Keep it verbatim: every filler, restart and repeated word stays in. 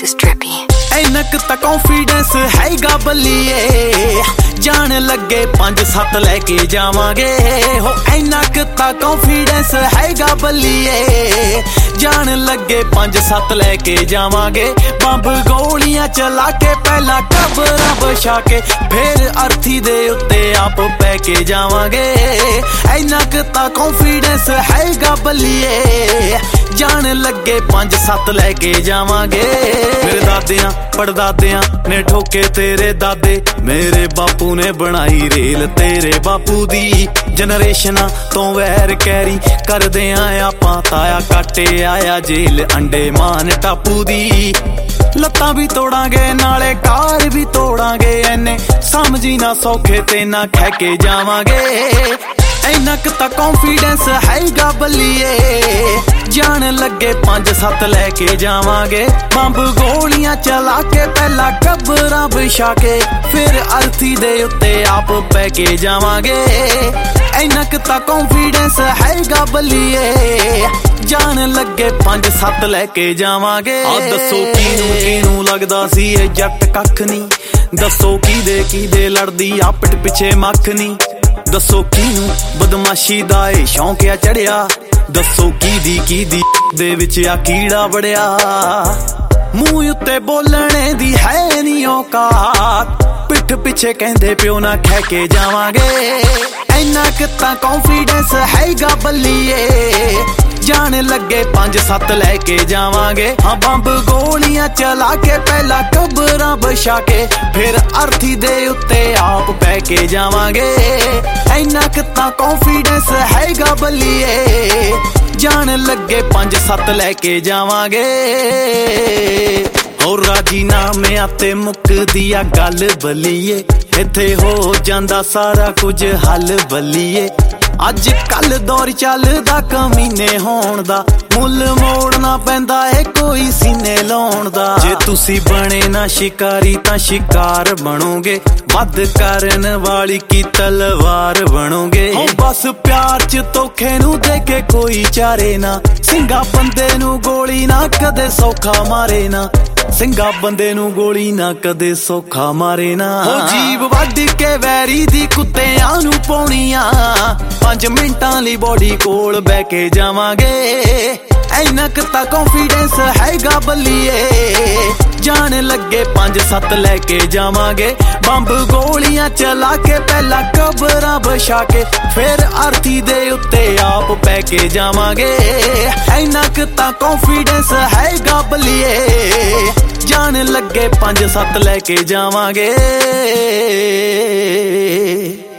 is drippy. इनक ता confidence हैगा बल्लीए जान लगे पंज सत्त लैके जावांगे हो इनक ता कॉन्फिडेंस हैगा बल्लीए जान लगे पंज सत्त लैके जावांगे बंब गोलियां चला के पहला कबरां बछा के फिर अर्थी दे उत्ते आप पै के जावांगे इनक ता कॉन्फिडेंस हैगा बल्लीए जान लगे पंज सत्त लैके जावांगे मेरे दादियां पड़दादियां ने ठोके तेरे दादे मेरे बापू ने बनाई रेल तेरे बापू दी जनरेशना तो वैर कैरी करदे आया आपां ताया काटे आया जेल अंडे मान टापू दी लत्तां भी तोड़ांगे नाले कार भी तोड़ांगे एने समझी ना सौखे ते ना खै के जावांगे इनक ता कॉन्फिडेंस हैगा बल्लीए जान लगे पंज सत्त लैके जावांगे बंब गोलियां चला के पहला कबरां बिछा के फिर अर्थी दे उत्ते आप पै के जावांगे इनक ता कॉन्फिडेंस हैगा बल्लीए जान लगे पंज सत्त लैके जावांगे आ दसो किनू किनू लगदा सी ए जट कख नी दसो किदे किदे लड़दी आपट पिछे मख नी दसो किनू बदमाशी दा ए शौंकिया चढ़िया दसो कीदी कीदी दे विच आ कीड़ा बड़िया मूंह उत्ते बोलने दी है नी औकात पिठ पिछे कहंदे प्यो ना खै के जावांगे इनक ता कॉन्फिडेंस हैगा बल्लीए जान लगे पंज सत्त लैके जावांगे हाँ बंब गोलियां चला के पहला कबरां बछा के फिर अर्थी दे उत्ते आप पै के जावांगे इनक ता कॉन्फिडेंस हैगा बल्लीए जान लगे पंज सत्त लैके जावांगे और राजीनामे आते मुकदी आ गल बल्लीए इत्थे हो जांदा सारा कुछ हल बल्लीए अज कल दौर चलदा कमीने होण दा मुल मोड़ना पैंदा है कोई सीने लाउण दा जे तुसी बने ना शिकारी तां शिकार बनोगे वध करन वाली की तलवार बनोगे बस प्यार च धोखे नू देके कोई चारे ना सिंगा बंदे नू गोली ना कदे सौखा मारे ना सिंगा बंदे नू गोली ना कदे सौखा मारे ना जीव वड के वैरी दी कुत्तियां नू पौणियां पांच मिंटां लई बॉडी कोल बै के जावांगे इनक ता कॉन्फिडेंस हैगा बल्लीए जान लगे पंज सत्त लैके जावांगे बंब गोलियां चला के पहला कबरां बछा के फिर अर्थी दे उत्ते आप पै के जावांगे इनक ता कॉन्फिडेंस हैगा बल्लीए जान लगे पंज सत्त लैके जावांगे।